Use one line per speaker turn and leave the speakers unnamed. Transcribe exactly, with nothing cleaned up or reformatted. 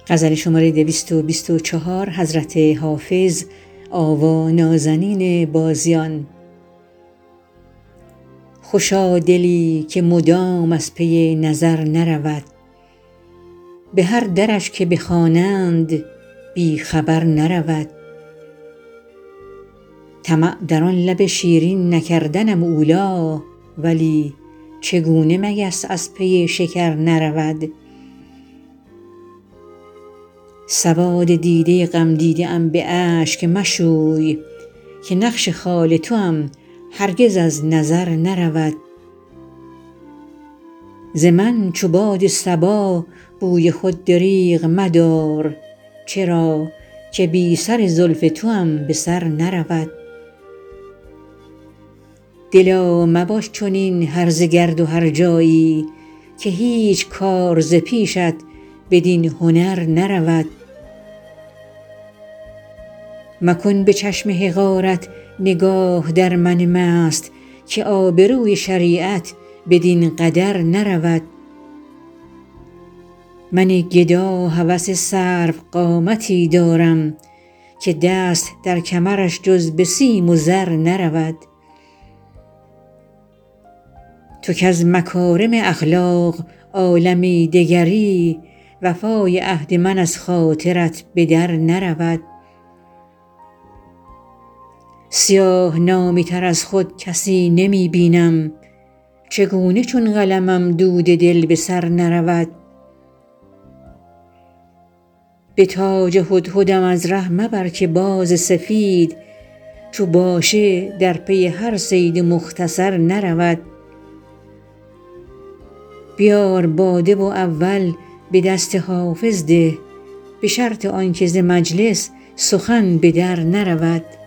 خوشا دلی که مدام از پی نظر نرود به هر درش که بخوانند بی خبر نرود طمع در آن لب شیرین نکردنم اولی ولی چگونه مگس از پی شکر نرود سواد دیده غمدیده ام به اشک مشوی که نقش خال توام هرگز از نظر نرود ز من چو باد صبا بوی خود دریغ مدار چرا که بی سر زلف توام به سر نرود دلا مباش چنین هرزه گرد و هرجایی که هیچ کار ز پیشت بدین هنر نرود مکن به چشم حقارت نگاه در من مست که آبروی شریعت بدین قدر نرود من گدا هوس سروقامتی دارم که دست در کمرش جز به سیم و زر نرود تو کز مکارم اخلاق عالمی دگری وفای عهد من از خاطرت به در نرود سیاه نامی تر از خود کسی نمی بینم چگونه چون قلمم دود دل به سر نرود به تاج هدهدم از ره مبر که باز سفید چو باشه در پی هر صید مختصر نرود بیار باده و اول به دست حافظ ده به شرط آن که ز مجلس سخن به در نرود